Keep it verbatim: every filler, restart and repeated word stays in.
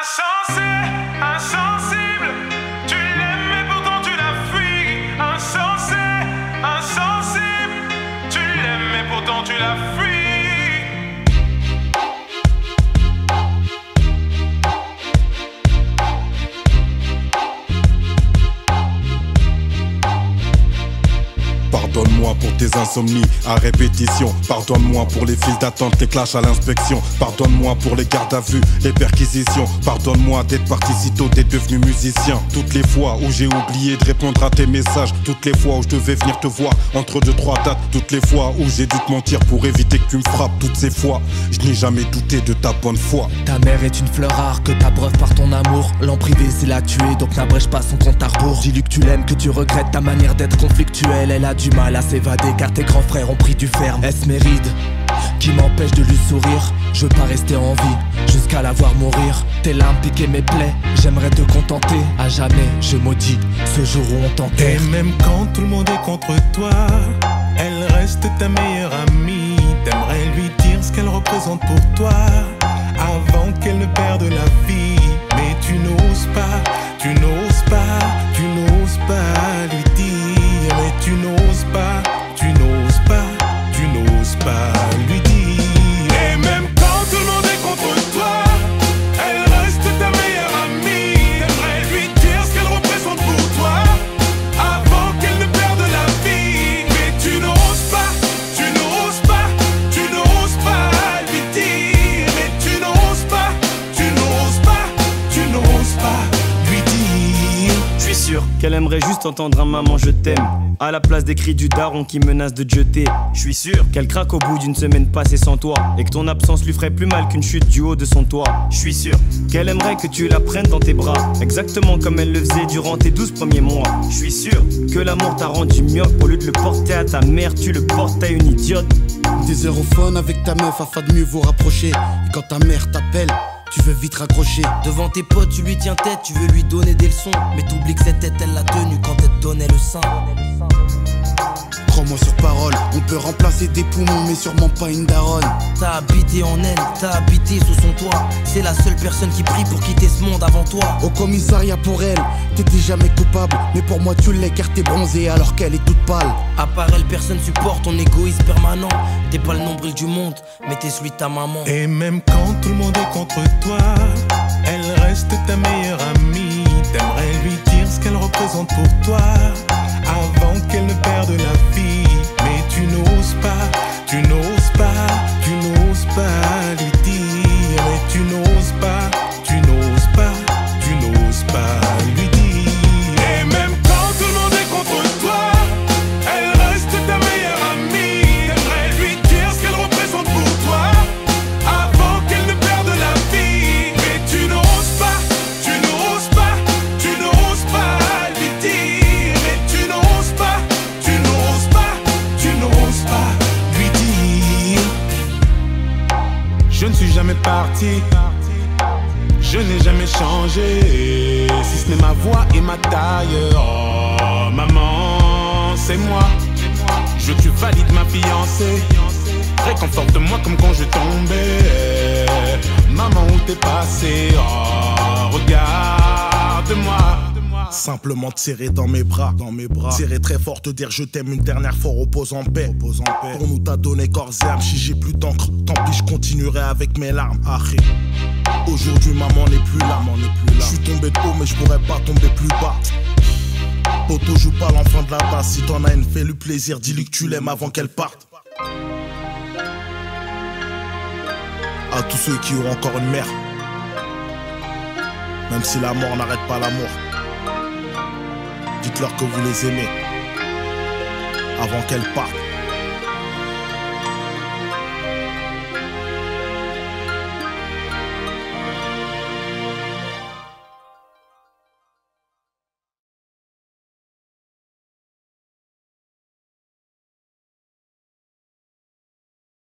Insensé, insensible, tu l'aimes mais pourtant tu la fuis. Insensé, insensible, tu l'aimes mais pourtant tu la fuis. Pardonne-moi pour tes insomnies à répétition. Pardonne-moi pour les files d'attente, les clashs à l'inspection. Pardonne-moi pour les gardes à vue, les perquisitions. Pardonne-moi d'être parti si tôt, d'être devenu musicien. Toutes les fois où j'ai oublié de répondre à tes messages. Toutes les fois où je devais venir te voir entre deux, trois dates. Toutes les fois où j'ai dû te mentir pour éviter que tu me frappes. Toutes ces fois, je n'ai jamais douté de ta bonne foi. Ta mère est une fleur rare que t'abreuves par ton amour. L'en privé c'est la tuer, donc n'abrège pas son compte à rebours. Dis-lui que tu l'aimes, que tu regrettes ta manière d'être conflictuelle. Elle a du mal à s'évader car tes grands frères ont pris du ferme. Est-ce mes rides qui m'empêchent de lui sourire? Je veux pas rester en vie jusqu'à la voir mourir. Tes larmes piquaient mes plaies, j'aimerais te contenter. À jamais je maudis ce jour où on t'enterre. Et même quand tout le monde est contre toi, elle reste ta meilleure amie. T'aimerais lui dire ce qu'elle représente pour toi avant qu'elle ne perde la vie. Mais tu n'oses pas, tu n'oses pas, tu n'oses pas lui dire. Mais tu n'oses pas, tu n'oses pas, tu n'oses pas lui dire. Et même quand tout le monde est contre toi, elle reste ta meilleure amie. T'aimerais lui dire ce qu'elle représente pour toi avant qu'elle ne perde la vie. Mais tu n'oses pas, tu n'oses pas, tu n'oses pas lui dire. Mais tu n'oses pas, tu n'oses pas, tu n'oses pas lui dire. Je suis sûr qu'elle aimerait juste entendre un maman je t'aime à la place des cris du daron qui menace de te jeter. Je suis sûr qu'elle craque au bout d'une semaine passée sans toi et que ton absence lui ferait plus mal qu'une chute du haut de son toit. Je suis sûr qu'elle aimerait que tu la prennes dans tes bras, exactement comme elle le faisait durant tes douze premiers mois. Je suis sûr que l'amour t'a rendu myope. Au lieu de le porter à ta mère, tu le portes à une idiote. Des aérophones avec ta meuf afin de mieux vous rapprocher. Et quand ta mère t'appelle, tu veux vite raccrocher. Devant tes potes tu lui tiens tête, tu veux lui donner des leçons. Mais t'oublies que cette tête elle l'a tenue quand elle te donnait le sein. Crois-moi sur parole, on peut remplacer des poumons mais sûrement pas une daronne. T'as habité en elle, t'as habité sous son toit. C'est la seule personne qui prie pour quitter ce monde avant toi. Au commissariat pour elle, t'étais jamais coupable. Mais pour moi tu l'es car t'es bronzée alors qu'elle est toute pâle. À part elle, personne supporte ton égoïsme permanent. T'es pas le nombril du monde, mais t'es celui de ta maman. Et même quand tout le monde est contre toi, elle reste ta meilleure amie. T'aimerais lui dire ce qu'elle représente pour toi avant qu'elle ne perde la vie. Mais tu n'oses pas, tu n'oses pas, tu n'oses pas lui dire. Mais tu n'oses pas, tu n'oses pas, tu n'oses pas lui dire. Et même quand tout le monde est contre toi, elle reste ta meilleure amie. T'aimerais lui dire ce qu'elle représente pour toi avant qu'elle ne perde la vie. Mais tu n'oses pas, tu n'oses pas, tu n'oses pas lui dire. Mais tu n'oses pas, tu n'oses pas, tu n'oses pas lui dire. Je ne suis jamais parti, je n'ai jamais changé, si ce n'est ma voix et ma taille. Oh maman, c'est moi. Je veux que tu valides ma fiancée. Réconforte-moi comme quand je tombais. Maman, où t'es passé? Oh, regarde-moi. Simplement te serrer dans mes bras, dans mes bras. Serrer très fort, te dire je t'aime une dernière fois, repose en paix. Repose en paix. Pour nous t'as donné corps et âme, si j'ai plus d'encre, tant pis je continuerai avec mes larmes. Arrête. Aujourd'hui maman n'est plus là, maman n'est plus là. Je suis tombé de haut mais je pourrais pas tomber plus bas. Poto joue pas l'enfant de la base, si t'en as une fais-lui plaisir, dis-lui que tu l'aimes avant qu'elle parte. À tous ceux qui ont encore une mère, même si la mort n'arrête pas l'amour, dites-leur que vous les aimez avant qu'elle parte.